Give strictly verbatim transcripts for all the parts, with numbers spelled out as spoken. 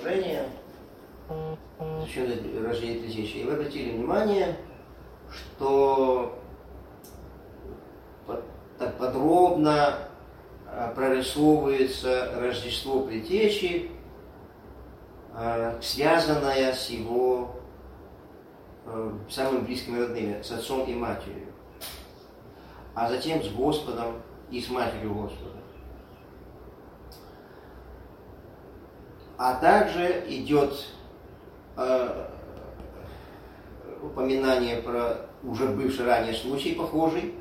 положение, священное рождение предтечи. И вы обратили внимание, что так подробно прорисовывается Рождество предтечи, связанное с его самыми близкими родными, с отцом и матерью, а затем с Господом и с матерью Господа. А также идет э, упоминание про уже бывший ранее случай похожий,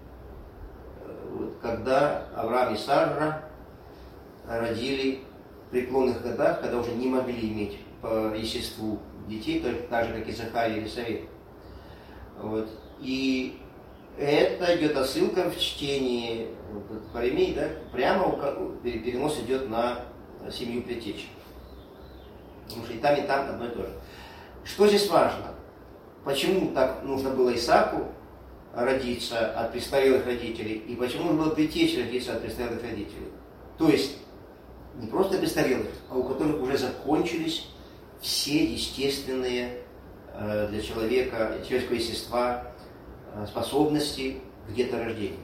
когда Авраам и Сара родили в преклонных годах, когда уже не могли иметь по естеству детей, только так же, как и Захария или Совет. Вот. И это идет отсылка в чтении Паремей, да, прямо перенос идет на семью предтечи. Потому что и там, и там одно и то же. Что здесь важно? Почему так нужно было Исааку родиться от престарелых родителей, и почему нужно было предтече родиться от престарелых родителей? То есть не просто престарелых, а у которых уже закончились все естественные э, для человека, человеческого естества э, способности к деторождению.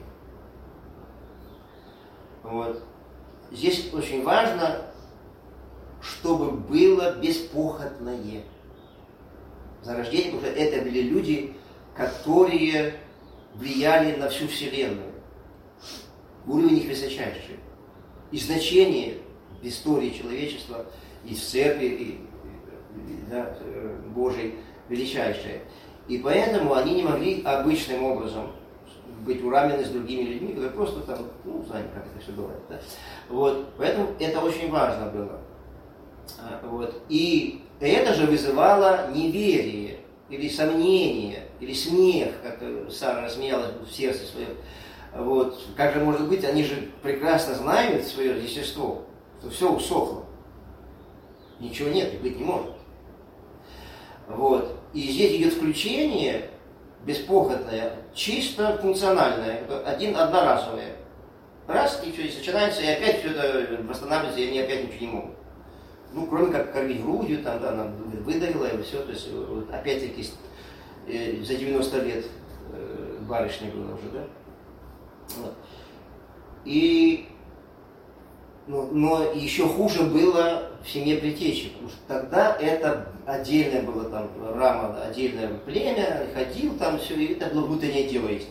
Вот. Здесь очень важно, чтобы было беспохотное зарождение, потому что это были люди, которые влияли на всю Вселенную. Уровень их высочайший. И значение в истории человечества, и в церкви, и, и, да, Божьей величайшее. И поэтому они не могли обычным образом быть уравнены с другими людьми, которые просто там, ну, знаете, как это все бывает. Да? Вот. Поэтому это очень важно было. Вот. И это же вызывало неверие, или сомнение, или смех, как Сара рассмеялась в сердце своем. Вот. Как же может быть, они же прекрасно знают свое естество, что все усохло. Ничего нет и быть не может. Вот. И здесь идет включение беспохотное, чисто функциональное, один одноразовое. Раз, и все, и начинается, и опять все это восстанавливается, и они опять ничего не могут. Ну, кроме как кормить грудью, там, да, она выдавила, и все, то есть, вот, опять-таки, э, за девяносто лет э, барышня была уже, да. Вот. И, ну, но еще хуже было в семье предтечи, потому что тогда это отдельное было там рама, отдельное племя, ходил там все, и это было внутреннее дело их.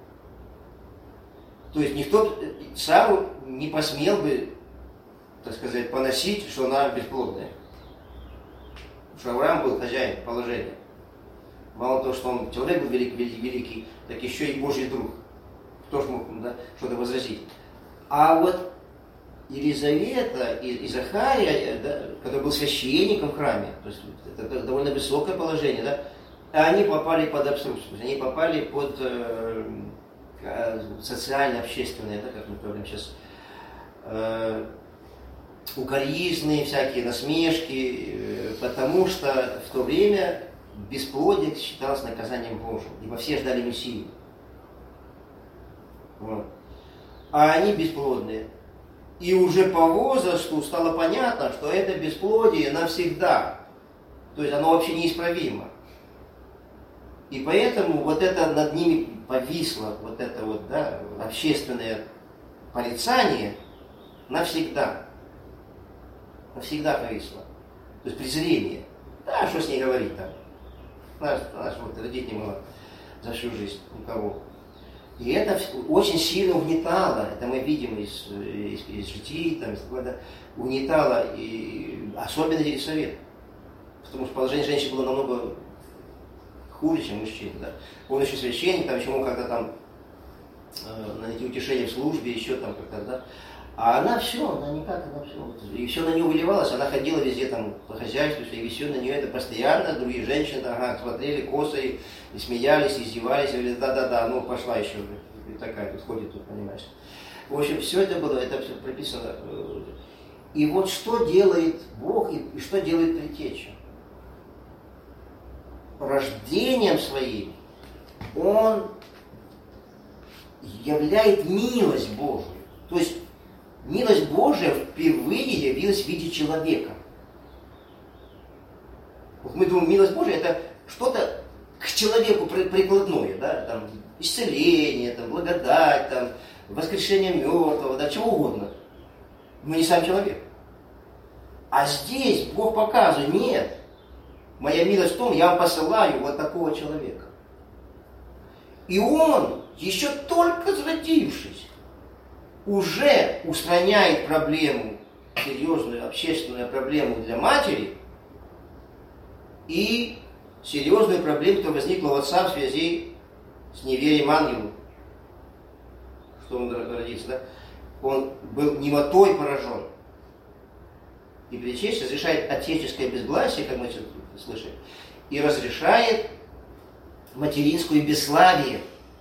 То есть никто Сару не посмел бы, так сказать, поносить, что она бесплодная. Потому что Авраам был хозяин положения. Мало того, что он человек был великий, великий, великий, так еще и Божий друг. Кто ж мог, да, что-то возразить? А вот Елизавета и, и Захария, да, который был священником в храме, то есть это довольно высокое положение, да, они попали под обструкцию, они попали под э, социально-общественные, да, как мы говорим сейчас, э, укоризны, всякие насмешки, э, потому что в то время бесплодие считалось наказанием Божьим, ибо все ждали Мессию. Вот. А они бесплодные. И уже по возрасту стало понятно, что это бесплодие навсегда. То есть оно вообще неисправимо. И поэтому вот это над ними повисло, вот это вот, да, общественное порицание навсегда. Навсегда повисло. То есть презрение. Да, что с ней говорить там. Нас, нас вот родить не было за всю жизнь никого. И это очень сильно угнетало, это мы видим из, из, из житий, там, из года, угнетало, и особенно Елисавет. Потому что положение женщин было намного хуже, чем мужчин. Да? Он еще священник, там еще мог как-то там э, найти утешение в службе, еще там как-то, да. А она все, она никак, она все. И все на нее выливалось, она ходила везде там по хозяйству, и все на нее это постоянно, другие женщины, ага, смотрели косо и, и смеялись, и издевались, и говорили, да-да-да, ну пошла еще, и такая тут ходит, тут, понимаешь. В общем, все это было, это все прописано. И вот что делает Бог, и, и что делает предтеча? Рождением своим Он являет милость Божию. То есть милость Божия впервые явилась в виде человека. Вот мы думаем, милость Божия это что-то к человеку прикладное, да, там, исцеление, там, благодать, там, воскрешение мертвого, да, чего угодно. Но не сам человек. А здесь Бог показывает, нет, моя милость в том, я вам посылаю вот такого человека. И он, еще только зародившись, уже устраняет проблему, серьезную общественную проблему для матери и серьезную проблему, которая возникла у отца в связи с неверием ангелу, что он родился, да? Он был немотой поражен. И Пречище разрешает отеческое безгласие, как мы слышим, и разрешает материнское бесславие.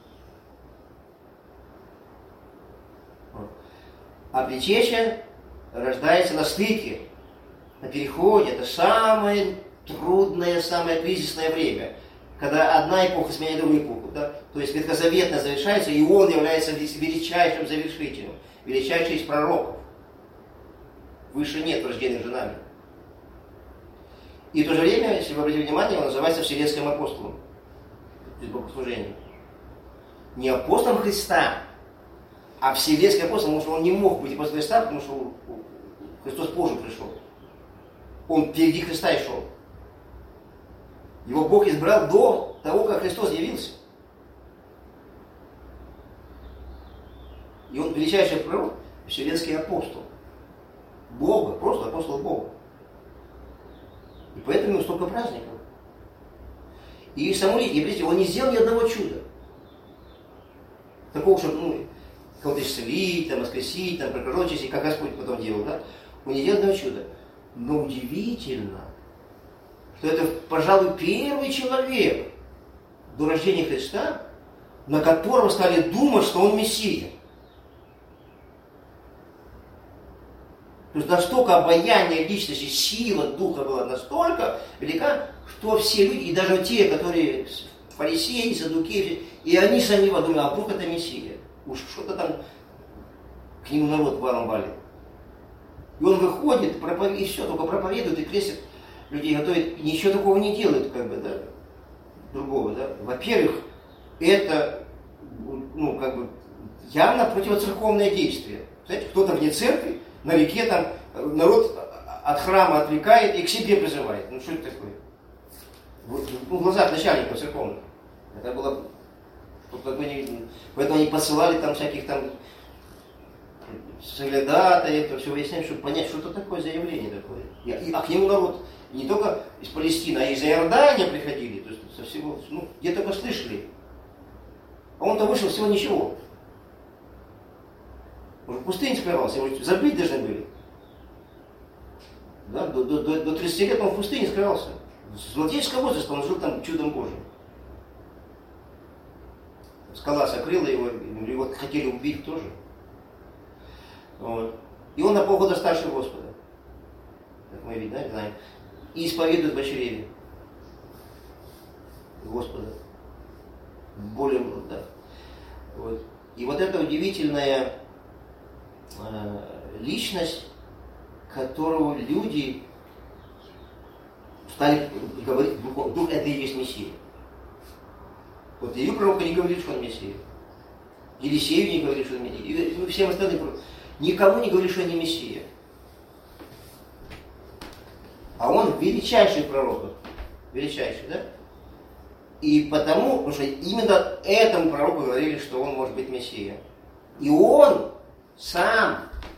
А Пречище рождается на стыке, на переходе. Это самое трудное, самое кризисное время, когда одна эпоха сменяет другую эпоху. Да? То есть ветхозаветная завершается, и он является величайшим завершителем, величайший из пророков. Выше нет рожденных женами. И в то же время, если вы обратите внимание, он называется Вселенским апостолом. То есть богослужение. Не апостолом Христа, а Вселенский апостол, потому что он не мог быть апостолом Христа, потому что Христос позже пришел. Он впереди Христа и шел. Его Бог избрал до того, как Христос явился. И он величайший пророк, Вселенский апостол. Бога, просто апостол Бога. И поэтому ему столько праздников. И самолит, и видите, он не сделал ни одного чуда. Такого, чтобы, ну, кого-то исцелить, там, воскресить, там, пророчить, как Господь потом делал, да? Он не делал одного чуда. Но удивительно, что это, пожалуй, первый человек до рождения Христа, на которого стали думать, что он Мессия. То есть настолько обаяние личности, сила духа была настолько велика, что все люди, и даже те, которые фарисеи, саддукеи, и они сами думали, а вдруг это Мессия. Уж что-то там к нему народ валом валит. И он выходит, проповедует, и все, только проповедует и крестит людей, готовит, и ничего такого не делает, как бы, да, другого, да. Во-первых, это, ну, как бы, явно противоцерковное действие. Знаете, кто-то вне церкви, на реке там народ от храма отвлекает и к себе призывает. Ну что это такое? Вот, ну, в глазах начальников церковных. Это было... Поэтому они посылали там всяких там соглядатаев, все выяснять, чтобы понять, что это такое за явление такое. И, а к нему народ не только из Палестины, а из Иордания приходили, то есть со всего, ну, где только слышали. А он-то вышел всего ничего. Он в пустыне скрывался, его забыть должны были. Да? До, до, до тридцати лет он в пустыне скрывался. С младенческого возраста он жил там чудом Божьим. Скала сокрыла его, его хотели убить тоже. Вот. И он на полгода старше Господа. Как мы видим, да, знаем. И исповедует в очереве Господа. Более, да. Вот. И вот эта удивительная э, личность, которую люди стали говорить, вдруг это и есть Мессия. Вот Илью пророка не говорит, что он Мессия. Елисею не говорит, что он Мессия. И всем остальным никому не говорит, что он не Мессия. А он величайший пророк. Величайший, да? И потому, потому что именно этому пророку говорили, что он может быть Мессия. И он сам,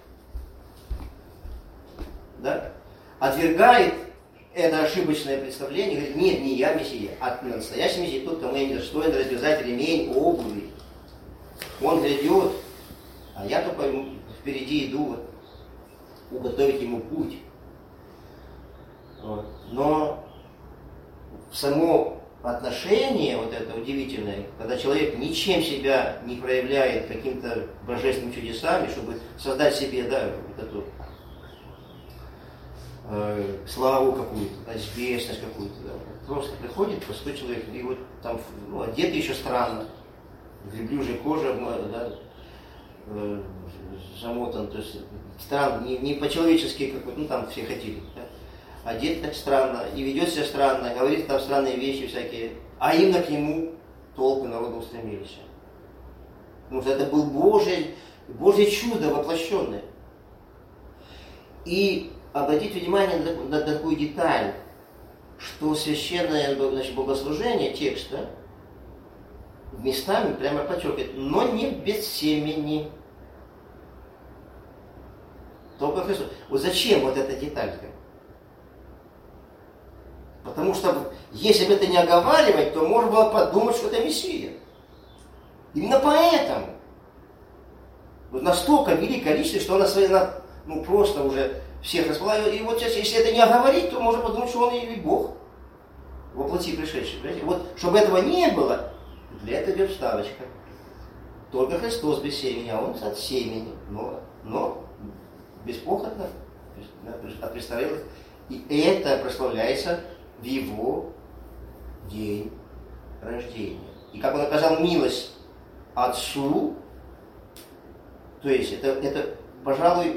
да, отвергает это ошибочное представление, говорит, нет, не я Мессия, а настоящий Мессия тот, кому я не достоин развязать ремень обуви. Он грядет, а я только впереди иду вот, уготовить ему путь. Вот. Но само отношение вот это удивительное, когда человек ничем себя не проявляет каким-то божественными чудесами, чтобы создать себе, да, вот эту э, славу какую-то, да, известность какую-то, да. Просто приходит простой человек, и вот там, ну, одет еще странно, в верблюжьей коже, да, э, замотан, то есть странно, не, не по-человечески, как вот, ну там все хотели, да. одет так странно, и ведет себя странно, говорит там странные вещи всякие, а именно к нему толпы народа устремились. Потому что это был Божий, Божье чудо воплощенное. И обратите внимание на, на такую деталь, что священное, значит, богослужение, текст, да, местами прямо подчеркивает, но не без семени. Только Христос. Вот зачем вот эта деталька? Потому что, если бы это не оговаривать, то можно было подумать, что это Мессия. Именно поэтому. Вот настолько великое количество, что она своей, ну, просто уже всех располагает. И вот сейчас, если это не оговорить, то можно подумать, что он и Бог во плоти пришедший. Понимаете? Вот, чтобы этого не было, для этого идет вставочка. Только Христос без семени, а он от семени. Но, но беспохотно, от престарелых. И это прославляется в его день рождения. И как он оказал милость Отцу, то есть это, это пожалуй,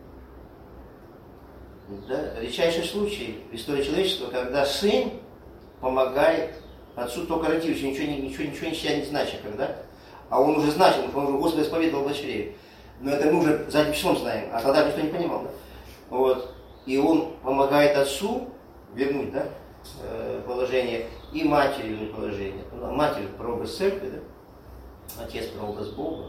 да, редчайший случай в истории человечества, когда сын помогает отцу только родившему, ничего, ничего, ничего себя не значит, когда, а он уже значит, потому что он уже Господа исповедовал дочерей. Но это мы уже задним числом знаем, а тогда никто не понимал. Да? Вот. И он помогает отцу вернуть, да, положение, и матери вернуть положение. Матерь – прообраз церкви, да? Отец – прообраз Бога.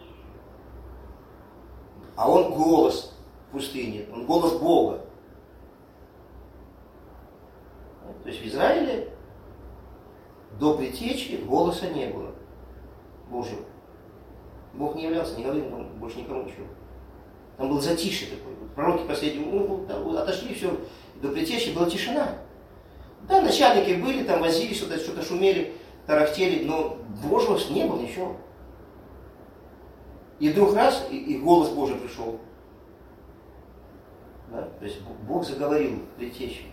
А он голос в пустыне, он голос Бога. То есть в Израиле до притечи голоса не было Божьего. Бог не являлся, не говорил больше никому ничего. Там был затишье такое. Пророки последние ну, отошли, все, до притечи была тишина. Да, начальники были, там возили, что-то, что-то шумели, тарахтели, но Божьего не было ничего. И вдруг раз, и, и голос Божий пришел. Да? То есть Бог заговорил в притече.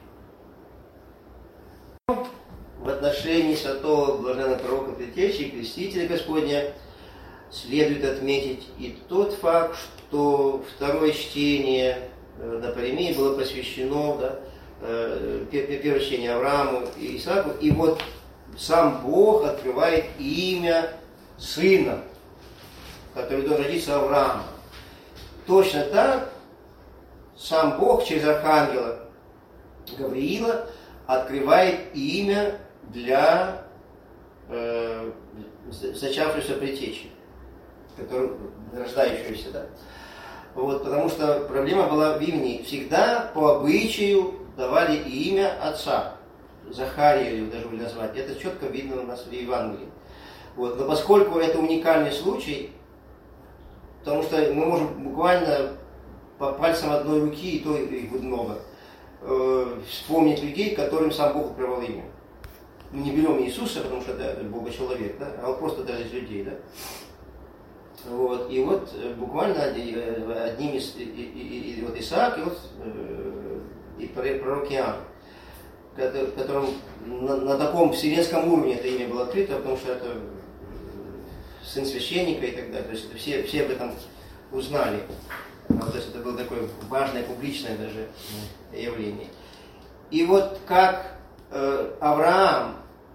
В отношении святого блаженного пророка Предтечи и Крестителя Господня следует отметить и тот факт, что второе чтение на Паремии было посвящено, да, первое чтение Аврааму и Исааку, и вот сам Бог открывает имя сына, который должен родиться Авраама. Точно так сам Бог через архангела Гавриила открывает имя для э, зачавшейся предтечи, который, рождающегося, да. Вот, потому что проблема была в имени. Всегда по обычаю давали имя отца. Захария его даже были назвать. Это четко видно у нас в Евангелии. Вот, но поскольку это уникальный случай, потому что мы можем буквально по пальцам одной руки, и то их будет много, э, вспомнить людей, которым сам Бог открывал имя. Мы не берем Иисуса, потому что это Бога-человек, да, а вот просто даже из людей, да. Вот, и вот буквально одним из, и, и, и, вот Исаак, и вот и пророк Иоанн, которым на, на таком вселенском уровне это имя было открыто, потому что это сын священника и так далее. То есть все, все об этом узнали. То есть это было такое важное, публичное даже явление. И вот как э, Авраам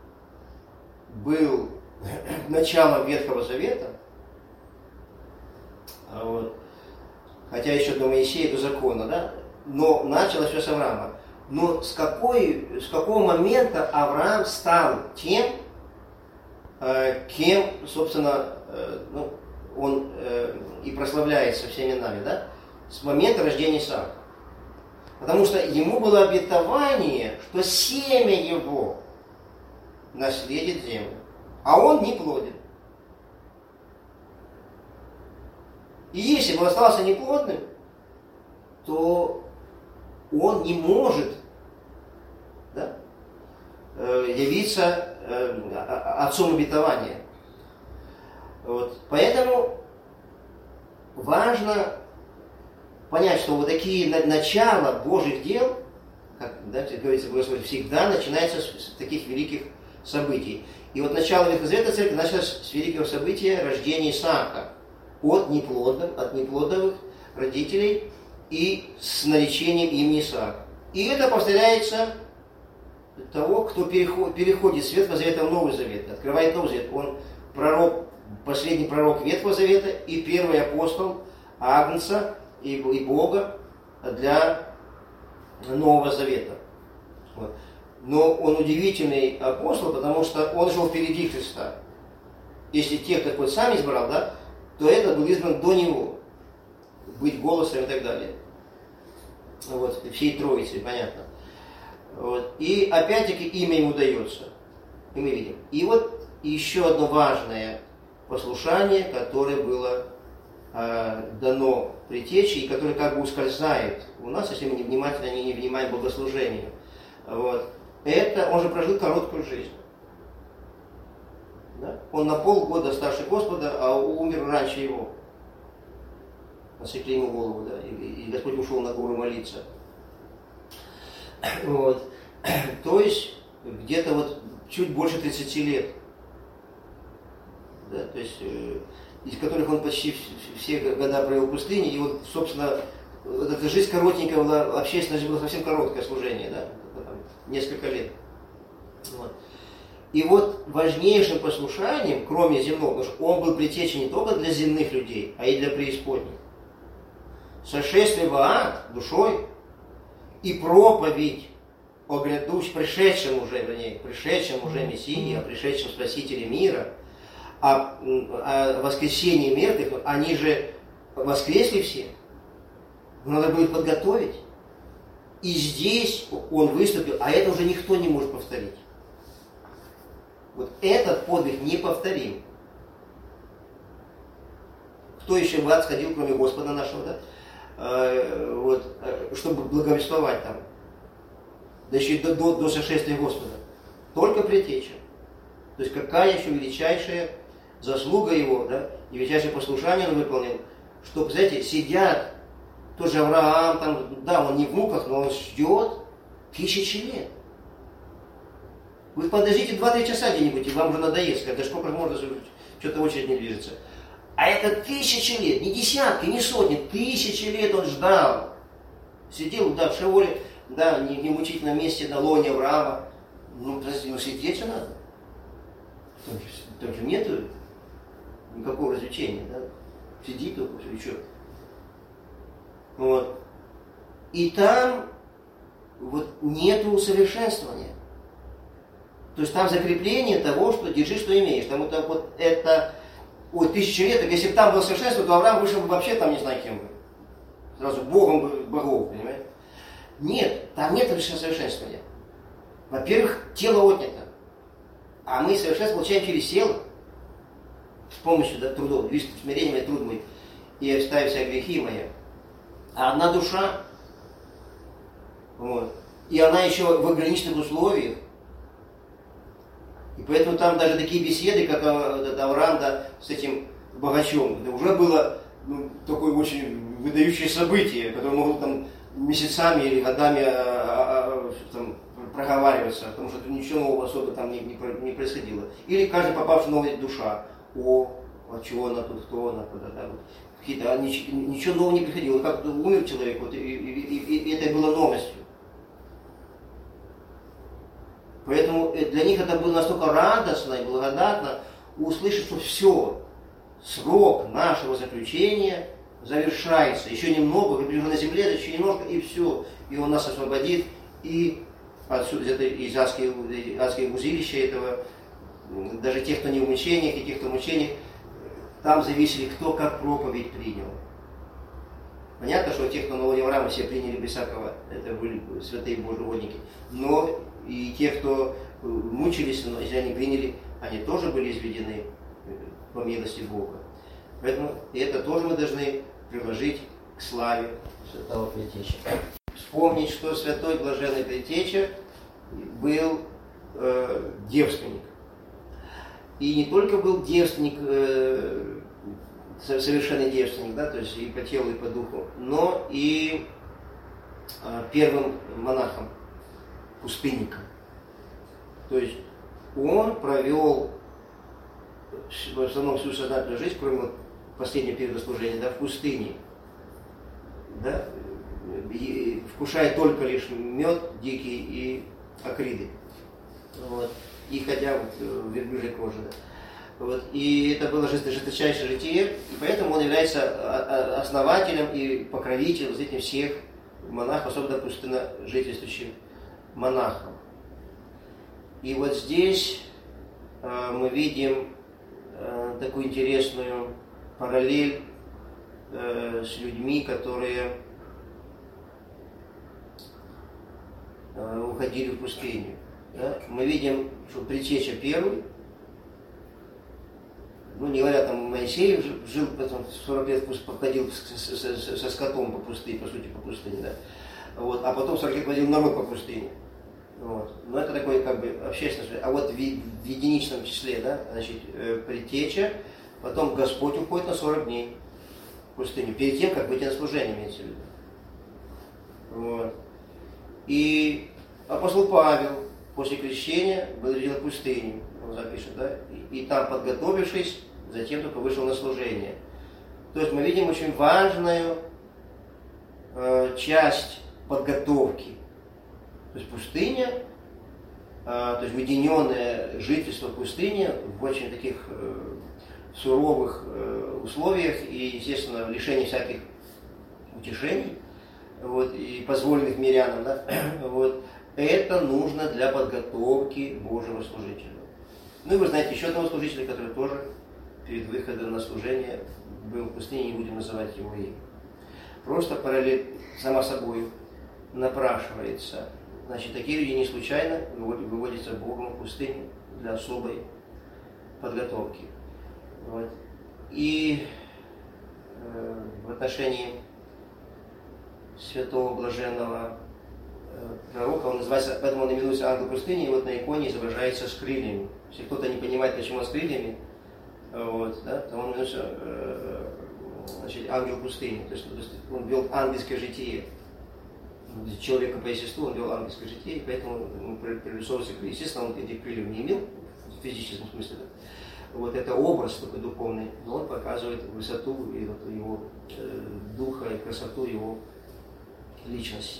был началом Ветхого Завета, вот, хотя еще до Моисея, до закона, да, но началось все с Авраама. Но с, какой, с какого момента Авраам стал тем, э, кем, собственно, э, ну, он э, и прославляется всеми нами, да, с момента рождения Исаака. Потому что ему было обетование, что семя его наследит землю, а он не плоден. И если бы он остался неплодным, то он не может, да, явиться отцом обетования. Вот. Поэтому важно понять, что вот такие начала Божьих дел, как, да, говорится, всегда начинается с таких великих событий. И вот начало Ветхого Завета церкви началось с великого события рождения Исаака от неплодных, от неплодовых родителей и с наречением имени Исаака. И это повторяется того, кто переход, переходит с Ветхого Завета в Новый Завет, открывает Новый Завет. Он пророк, последний пророк Ветхого Завета и первый апостол Агнца и, и Бога для Нового Завета. Вот. Но он удивительный апостол, потому что он жил впереди Христа. Если тех, кто сам избрал, да, то этот был избран до него. Быть голосом и так далее. Вот, всей Троицы, понятно. Вот. И опять-таки имя ему дается. И мы видим. И вот еще одно важное послушание, которое было э, дано предтече, и которое как бы ускользает у нас, если мы внимательно не, не внимаем богослужению. Вот. Это, он же прожил короткую жизнь. Да? Он на полгода старше Господа, а умер раньше его. Насекли ему голову, да, и, и Господь ушел на гору молиться. Вот. То есть где-то вот чуть больше тридцати лет. Да, то есть, э, из которых он почти все года провел в пустыне. И вот, собственно, вот эта жизнь коротенькая была, общественная жизнь была совсем короткое служение, да, там, несколько лет. Вот. И вот важнейшим послушанием, кроме земного, потому что он был предтечей не только для земных людей, а и для преисподних. Сошествие в ад душой и проповедь о грядущем, пришедшем уже, вернее, пришедшем уже Мессии, о пришедшем Спасителе мира, о, о воскресении мертвых, они же воскресли все. Надо будет подготовить. И здесь он выступил, а это уже никто не может повторить. Вот этот подвиг неповторим. Кто еще в ад сходил, кроме Господа нашего, да? Э, вот, чтобы благовествовать там. Да еще и до, до, до сошествия Господа. Только предтеча. То есть какая еще величайшая заслуга его, да, и величайшее послушание он выполнил, что, знаете, сидят, тоже Авраам, там, да, он не в муках, но он ждет тысячи лет. Вы подождите два-три часа где-нибудь, и вам уже надоест, сказать, да сколько можно, что-то очередь не движется. А это тысячи лет, не десятки, не сотни, тысячи лет он ждал. Сидел, да, в Шеоле, да, не, не в мучительном месте на лоне Авраама. Ну, подожди, ну сидеть же надо. Там, там же нету никакого развлечения, да. Сиди только, и что. Вот. И там вот нету усовершенствования. То есть там закрепление того, что держи, что имеешь. Там вот, вот это, ой, тысячи лет, так если бы там было совершенство, то Авраам вышел бы вообще там не знаю кем бы. Сразу Богом богов, понимаете? Нет, там нет совершенствования. Во-первых, тело отнято. А мы совершенство получаем через тело. С помощью, да, трудов. Видишь, смирение труд мой. И оставив себя грехи мои. А одна душа. Вот. И она еще в ограниченных условиях. И поэтому там даже такие беседы, как Авраам, да, с этим богачом, это уже было, ну, такое очень выдающее событие, которое могло там месяцами или годами а, а, а, там, проговариваться, потому что ничего нового особо там не, не, не происходило. Или каждый попавший новая душа, о, а чего она тут, кто она, куда, да, вот. Какие-то, а, ничего, ничего нового не приходило, как умер человек, вот, и, и, и, и это было новостью. Поэтому для них это было настолько радостно и благодатно услышать, что все, срок нашего заключения завершается. Еще немного, мы уже на земле, еще немножко, и все. И он нас освободит, и отсюда, это, из адских узилища этого, даже тех, кто не в мучениях, и тех, кто в мучениях, там зависели, кто как проповедь принял. Понятно, что те, кто на лоне Авраама, все приняли без всякого, это были святые Божьи угодники. Но и те, кто мучились, но если они приняли, они тоже были изведены по милости Бога. Поэтому это тоже мы должны приложить к славе святого Предтечи. Вспомнить, что святой блаженный Предтеча был э, девственник. И не только был девственник, э, совершенный девственник, да, то есть и по телу, и по духу, но и э, первым монахом, пустынником. То есть он провел в основном всю сознательную жизнь, кроме вот последнего периода служения, да, в пустыне. Да? вкушая только лишь мед дикий и акриды. Вот. И хотя вот верблюжьей кожи. Да. Вот. И это было жесточайшее житие, и поэтому он является основателем и покровителем вот этих всех монахов, особенно пустынно жительствующих монахов. И вот здесь э, мы видим э, такую интересную параллель э, с людьми, которые э, уходили в пустыню. Да? Мы видим, что предтеча первый, ну не говоря, там Моисей жил, потом сорок лет походил со, со, со скотом по пустыне, по сути по пустыне, да? Вот, а потом сорок лет водил народ по пустыне. Вот. Но это такое как бы общественное. А вот в, в единичном числе, да, значит, э, предтеча, потом Господь уходит на сорок дней в пустыню, перед тем, как выйти на служение, имеется в виду. Вот. И апостол Павел после крещения был в пустыню, он запишет, да, и, и там, подготовившись, затем только вышел на служение. То есть мы видим очень важную э, часть подготовки. То есть пустыня, э, то есть уединенное жительство в пустыне в очень таких э, суровых э, условиях и, естественно, в лишении всяких утешений, вот, и позволенных мирянам, да, вот, это нужно для подготовки Божьего служителя. Ну и вы знаете еще одного служителя, который тоже перед выходом на служение был в пустыне, не будем называть его имя. Просто параллель сама собой напрашивается. Значит, такие люди не случайно выводятся Богом в пустыню для особой подготовки. Вот. И э, в отношении святого блаженного э, пророка, он называется, поэтому он именуется ангел пустыни, и вот на иконе изображается с крыльями. Если кто-то не понимает, почему он с крыльями, вот, да, то он именуется э, значит, ангел пустыни. То есть он вел ангельское житие. Человека по естеству, он вел ангельское житие, и поэтому он пририсовывался, естественно, он этих крыльев не имел в физическом смысле. Да? Вот это образ такой духовный, но он показывает высоту и вот его э, духа и красоту его личности.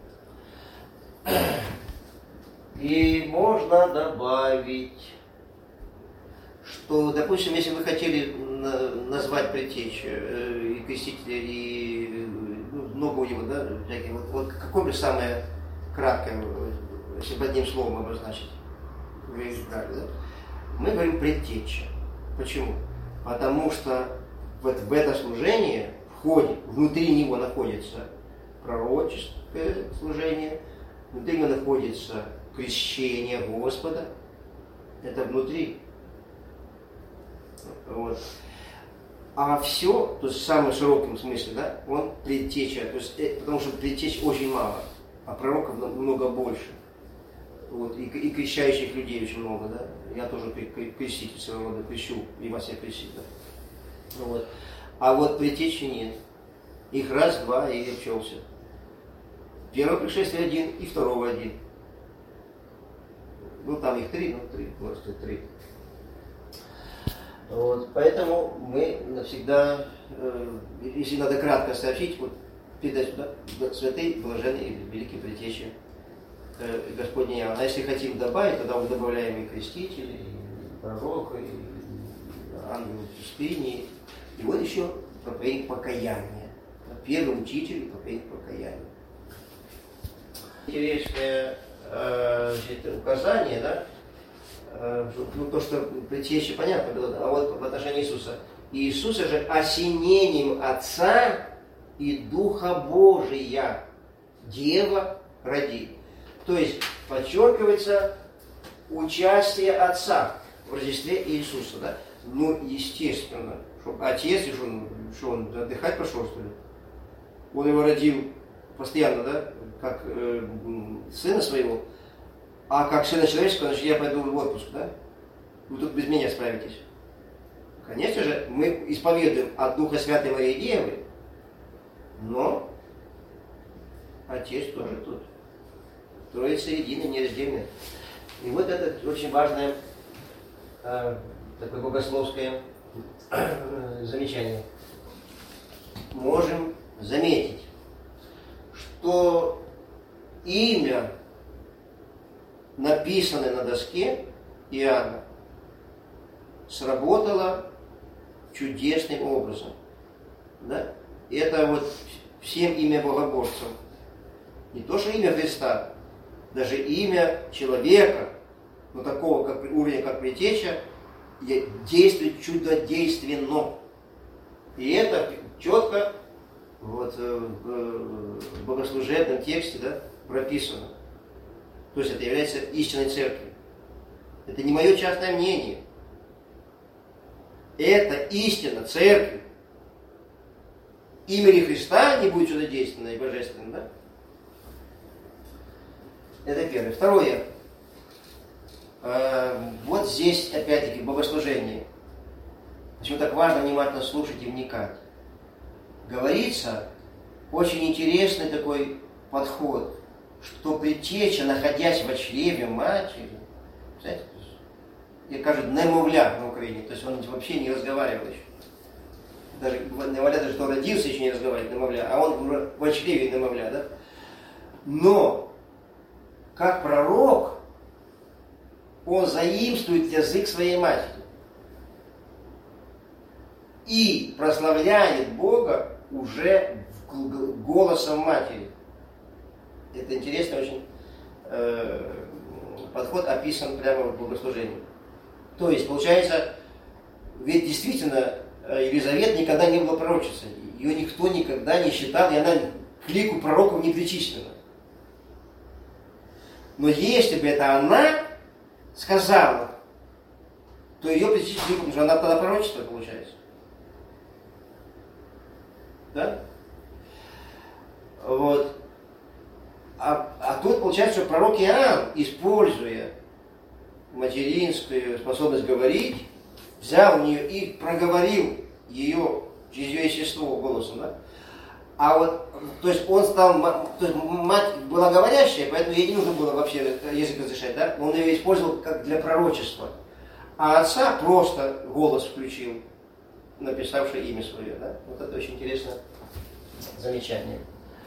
И можно добавить, что, допустим, если вы хотели назвать предтечу э, и крестителя, и ну, много у него, да, вот, вот какое бы самое краткое, если бы одним словом обозначить, вы избрали, да? Мы говорим предтеча. Почему? Потому что вот в это служение входит, внутри него находится пророческое служение, внутри него находится крещение Господа, это внутри. Вот. А все, то есть в самом широком смысле, да, он предтеча, то есть, потому что предтеч очень мало, а пророков много больше. Вот, и, и крещающих людей очень много, да. Я тоже креститель своего рода, крещу, и вас я крестить, да. Вот. А вот предтечи нет. Их раз, два, и обчелся. Первого пришествия один, и второго один. Ну, там их три, ну, три, просто три. Вот, поэтому мы навсегда, э, если надо кратко сообщить, вот передать сюда, святый, блаженный и великий предтеча э, Господня Иоанна. А если хотим добавить, тогда мы добавляем и крестителей, и пророка, и ангела пустыни. И вот еще проповедник покаяния. Первый учитель проповедник покаяния. Интересное э, указание, да? Ну, то, что предтеча, понятно было, а вот в отношении Иисуса. Иисуса же осенением Отца и Духа Божия Дева родит. То есть подчеркивается участие Отца в Рождестве Иисуса. Да? Ну, естественно, что Отец, что он, что он отдыхать пошел, что ли? Он его родил постоянно, да, как э, сына своего. А как сына человеческого, значит, я пойду в отпуск, да? Вы тут без меня справитесь. Конечно же, мы исповедуем от Духа Святой Марии Девы, но Отец тоже тут. Троица единая, нераздельная. И вот это очень важное э, такое богословское э, замечание. Можем заметить, то имя, написанное на доске Иоанна, сработало чудесным образом. Да? И это вот всем имя богоборцев. Не то, что имя Христа, даже имя человека, но такого как, уровня, как Предтеча, действует чудодейственно. И это четко вот, в богослужебном тексте, да, прописано. То есть это является истинной церковью. Это не мое частное мнение. Это истина церкви. Имя Христа не будет чудодейственным и божественным, да? Это первое. Второе. Вот здесь, опять-таки, богослужение. Почему так важно внимательно слушать и вникать? Говорится очень интересный такой подход, что Предтеча, находясь в чреве матери, знаете, я кажется, немовля на Украине, то есть он вообще не разговаривал еще. Даже немовля, даже кто родился, еще не разговаривает, немовля, а он в чреве немовля, да? Но, как пророк, он заимствует язык своей матери и прославляет Бога уже голосом матери. Это интересный очень э, подход, описан прямо в богослужении. То есть, получается, ведь действительно Елизавета никогда не была пророчицей. Ее никто никогда не считал, и она к лику пророков не причислена. Но если бы это она сказала, то ее причислили, потому что она тогда пророчество получается. Да? Вот. А, а тут получается, что пророк Иоанн, используя материнскую способность говорить, взял у нее и проговорил ее через ее естество голосом, да? А вот, то есть он стал, то есть мать была говорящая, поэтому ей не нужно было вообще язык разрешать, да? Он ее использовал как для пророчества. А отца просто голос включил, написавший имя свое, да? Вот это очень интересное замечание.